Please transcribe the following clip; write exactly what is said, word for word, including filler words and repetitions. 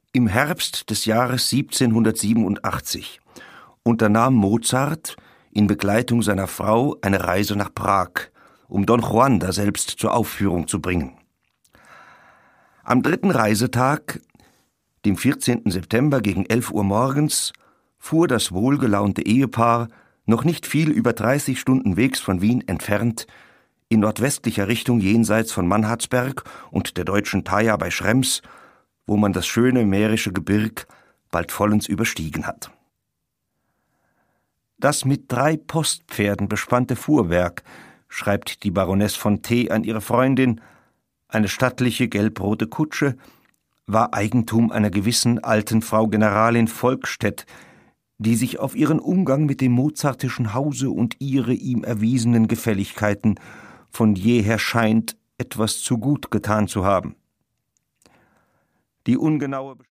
Im Herbst des Jahres siebzehnhundertsiebenundachtzig unternahm Mozart in Begleitung seiner Frau eine Reise nach Prag, um Don Juan daselbst zur Aufführung zu bringen. Am dritten Reisetag, dem vierzehnten September gegen elf Uhr morgens, fuhr das wohlgelaunte Ehepaar, noch nicht viel über dreißig Stunden Wegs von Wien entfernt, in nordwestlicher Richtung jenseits von Mannhardsberg und der deutschen Thaya bei Schrems, wo man das schöne mährische Gebirg bald vollends überstiegen hat. Das mit drei Postpferden bespannte Fuhrwerk, schreibt die Baroness von T. an ihre Freundin, eine stattliche gelbrote Kutsche, war Eigentum einer gewissen alten Frau Generalin Volkstedt, die sich auf ihren Umgang mit dem mozartischen Hause und ihre ihm erwiesenen Gefälligkeiten von jeher scheint, etwas zu gut getan zu haben. Die ungenaue